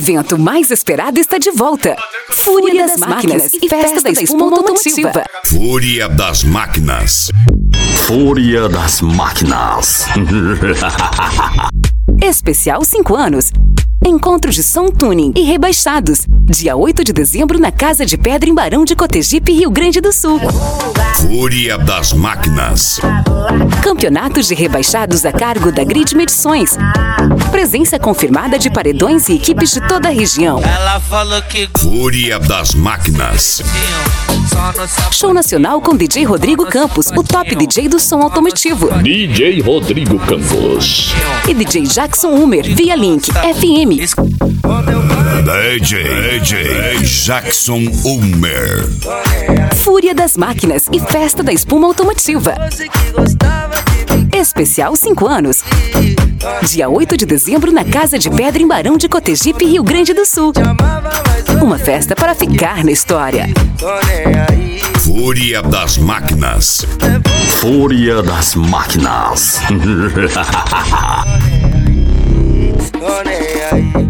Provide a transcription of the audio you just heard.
evento mais esperado está de volta. Fúria das Máquinas e Festa da Espuma Automotiva. Fúria das Máquinas. Fúria das Máquinas. Especial 5 anos. Encontro de som tuning e rebaixados. Dia 8 de dezembro na Casa de Pedra em Barão de Cotegipe, Rio Grande do Sul. Fúria das Máquinas. Campeonatos de rebaixados a cargo da Grid Medições. Presença confirmada de paredões e equipes de toda a região. Ela falou que Fúria das Máquinas. Show nacional com DJ Rodrigo Campos, o top DJ do som automotivo. DJ Rodrigo Campos. E DJ Jackson Humer, via link FM. DJ Jackson Humer. Fúria das Máquinas e Festa da Espuma Automotiva. Especial 5 anos. Dia 8 de dezembro na Casa de Pedra em Barão de Cotegipe, Rio Grande do Sul. Uma festa para ficar na história. Fúria das Máquinas. Fúria das Máquinas. tô nem aí.